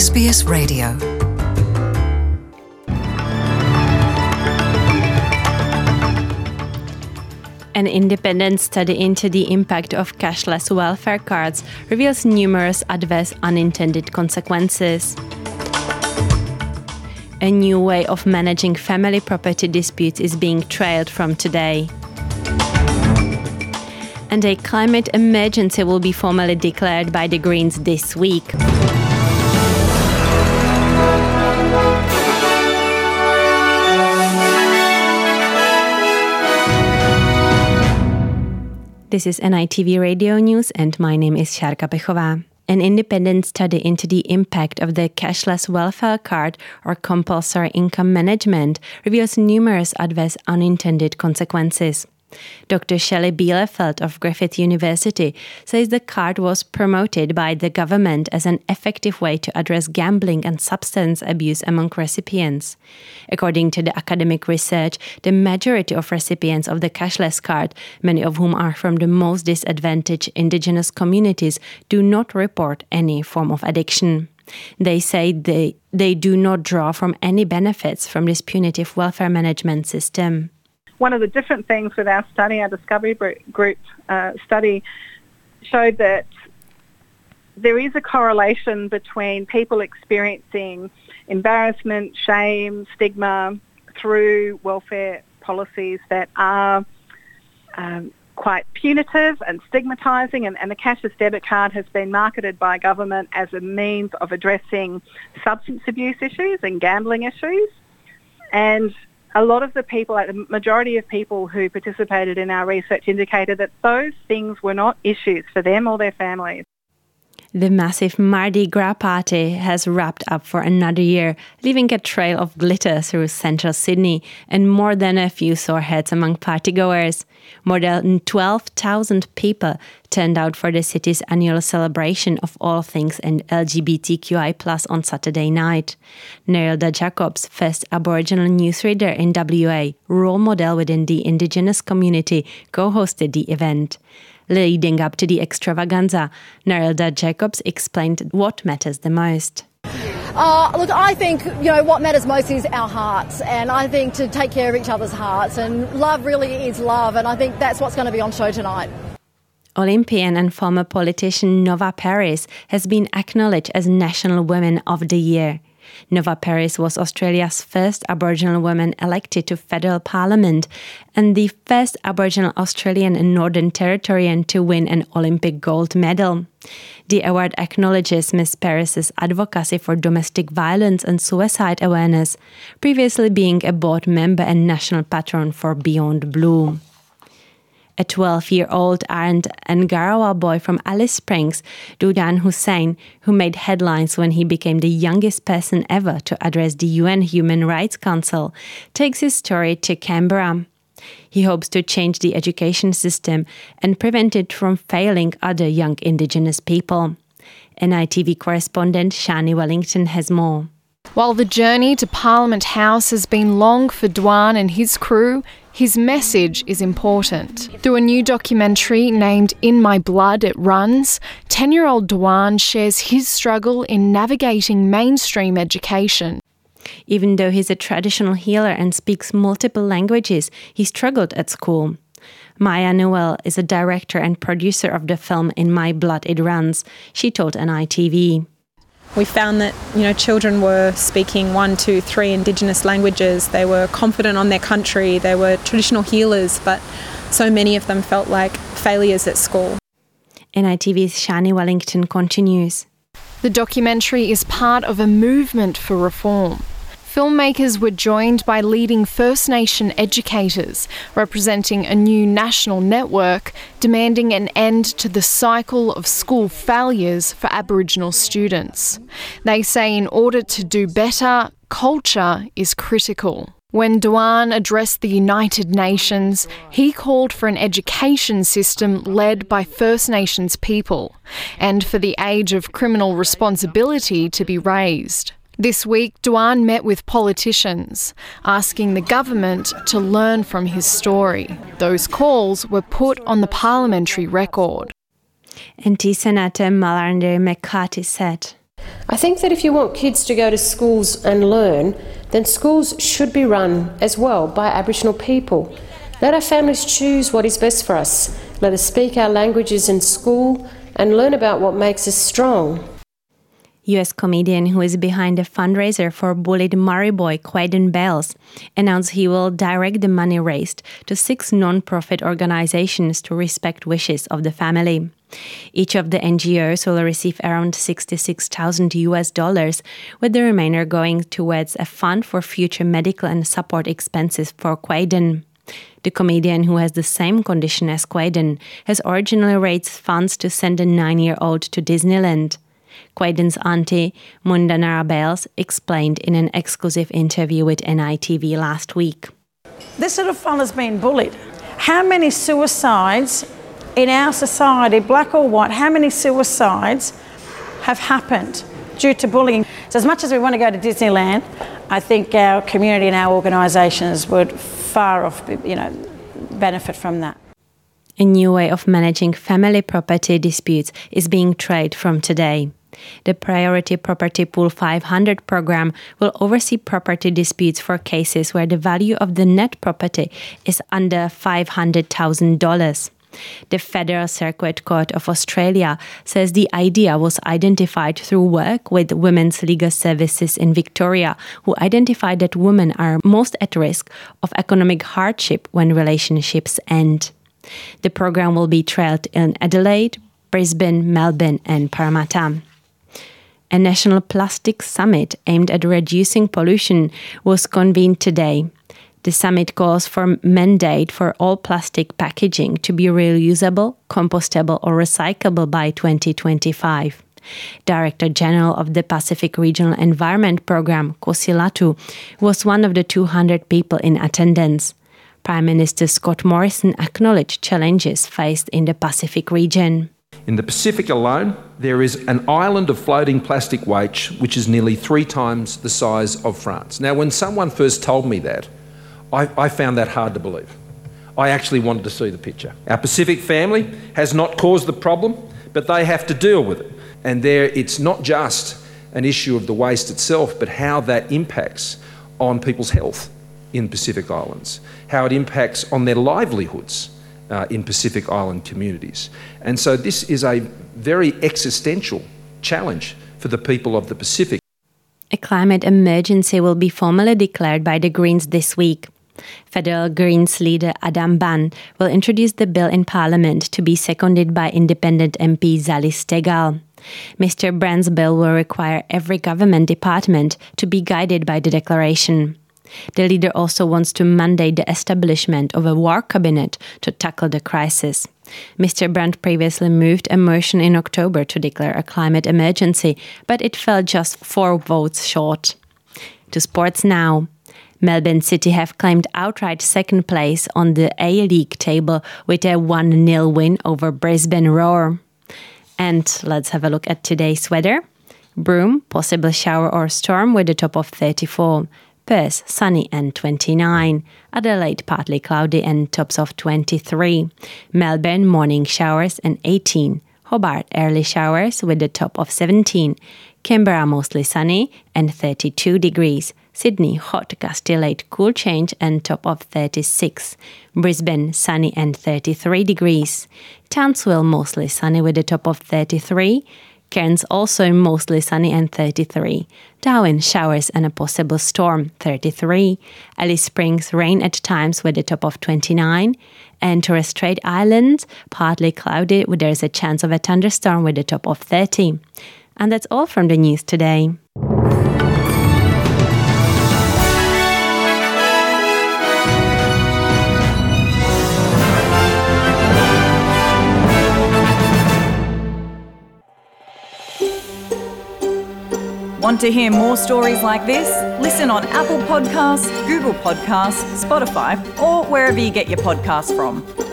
SBS Radio. An independent study into the impact of cashless welfare cards reveals numerous adverse unintended consequences. A new way of managing family property disputes is being trialled from today. And a climate emergency will be formally declared by the Greens this week. This is NITV Radio News and my name is Šárka Pechová. An independent study into the impact of the cashless welfare card or compulsory income management reveals numerous adverse unintended consequences. Dr. Shelley Bielefeld of Griffith University says the card was promoted by the government as an effective way to address gambling and substance abuse among recipients. According to the academic research, the majority of recipients of the cashless card, many of whom are from the most disadvantaged Indigenous communities, do not report any form of addiction. They say they do not draw from any benefits from this punitive welfare management system. One of the different things with our study, our Discovery Group study, showed that there is a correlation between people experiencing embarrassment, shame, stigma through welfare policies that are quite punitive and stigmatising, and the cashless debit card has been marketed by government as a means of addressing substance abuse issues and gambling issues. And a lot of the people, the majority of people who participated in our research indicated that those things were not issues for them or their families. The massive Mardi Gras party has wrapped up for another year, leaving a trail of glitter through central Sydney and more than a few sore heads among partygoers. More than 12,000 people turned out for the city's annual celebration of all things and LGBTQI+ on Saturday night. Nerilda Jacobs, first Aboriginal newsreader in WA, role model within the Indigenous community, co-hosted the event. Leading up to the extravaganza, Nerilda Jacobs explained what matters the most. Look, I think, what matters most is our hearts, and I think to take care of each other's hearts, and love really is love, and I think that's what's going to be on show tonight. Olympian and former politician Nova Paris has been acknowledged as National Woman of the Year. Nova Paris was Australia's first Aboriginal woman elected to federal parliament and the first Aboriginal Australian and Northern Territorian to win an Olympic gold medal. The award acknowledges Ms. Paris's advocacy for domestic violence and suicide awareness, previously being a board member and national patron for Beyond Blue. A 12-year-old Arndt Ngarawa boy from Alice Springs, Dudan Hussein, who made headlines when he became the youngest person ever to address the UN Human Rights Council, takes his story to Canberra. He hopes to change the education system and prevent it from failing other young Indigenous people. NITV correspondent Shani Wellington has more. While the journey to Parliament House has been long for Dwan and his crew, his message is important. Through a new documentary named In My Blood It Runs, 10-year-old Dwan shares his struggle in navigating mainstream education. Even though he's a traditional healer and speaks multiple languages, he struggled at school. Maya Noel is a director and producer of the film In My Blood It Runs. She told NITV. We found that, children were speaking 1, 2, 3 Indigenous languages. They were confident on their country. They were traditional healers, but so many of them felt like failures at school. NITV's Shani Wellington continues. The documentary is part of a movement for reform. Filmmakers were joined by leading First Nation educators, representing a new national network demanding an end to the cycle of school failures for Aboriginal students. They say in order to do better, culture is critical. When Dwan addressed the United Nations, he called for an education system led by First Nations people and for the age of criminal responsibility to be raised. This week, Dwan met with politicians, asking the government to learn from his story. Those calls were put on the parliamentary record. NT Senator Malarndir McCarthy said, I think that if you want kids to go to schools and learn, then schools should be run as well by Aboriginal people. Let our families choose what is best for us. Let us speak our languages in school and learn about what makes us strong. US comedian who is behind the fundraiser for bullied Murray boy Quaden Bales announced he will direct the money raised to 6 non-profit organizations to respect wishes of the family. Each of the NGOs will receive around $66,000, with the remainder going towards a fund for future medical and support expenses for Quaden. The comedian, who has the same condition as Quaden, has originally raised funds to send a 9-year-old to Disneyland. Quaden's auntie, Mundanara Bales, explained in an exclusive interview with NITV last week. This little fella's been bullied. How many suicides in our society, black or white, how many suicides have happened due to bullying? So as much as we want to go to Disneyland, I think our community and our organisations would far off, benefit from that. A new way of managing family property disputes is being tried from today. The Priority Property Pool 500 program will oversee property disputes for cases where the value of the net property is under $500,000. The Federal Circuit Court of Australia says the idea was identified through work with Women's Legal Services in Victoria, who identified that women are most at risk of economic hardship when relationships end. The program will be trialled in Adelaide, Brisbane, Melbourne and Parramatta. A national plastic summit aimed at reducing pollution was convened today. The summit calls for a mandate for all plastic packaging to be reusable, compostable or recyclable by 2025. Director General of the Pacific Regional Environment Programme, Kosi Latu, was one of the 200 people in attendance. Prime Minister Scott Morrison acknowledged challenges faced in the Pacific region. In the Pacific alone, there is an island of floating plastic waste which is nearly 3 times the size of France. Now, when someone first told me that, I found that hard to believe. I actually wanted to see the picture. Our Pacific family has not caused the problem, but they have to deal with it. And it's not just an issue of the waste itself, but how that impacts on people's health in Pacific Islands, how it impacts on their livelihoods in Pacific Island communities. And so this is a very existential challenge for the people of the Pacific. A climate emergency will be formally declared by the Greens this week. Federal Greens leader Adam Ban will introduce the bill in Parliament to be seconded by independent MP Zali Steggall. Mr. Ban's bill will require every government department to be guided by the declaration. The leader also wants to mandate the establishment of a war cabinet to tackle the crisis. Mr. Brandt previously moved a motion in October to declare a climate emergency, but it fell just 4 votes short. To sports now. Melbourne City have claimed outright second place on the A-League table with a 1-0 win over Brisbane Roar. And let's have a look at today's weather. Broome, possible shower or storm with a top of 34. Perth, sunny and 29. Adelaide, partly cloudy and tops of 23. Melbourne, morning showers and 18. Hobart, early showers with a top of 17. Canberra, mostly sunny and 32 degrees. Sydney, hot, gusty late cool change and top of 36. Brisbane, sunny and 33 degrees. Townsville, mostly sunny with a top of 33. Cairns also mostly sunny and 33. Darwin, showers and a possible storm, 33. Alice Springs, rain at times with a top of 29. And Torres Strait Islands, partly cloudy, where there's a chance of a thunderstorm with a top of 30. And that's all from the news today. Want to hear more stories like this? Listen on Apple Podcasts, Google Podcasts, Spotify, or wherever you get your podcasts from.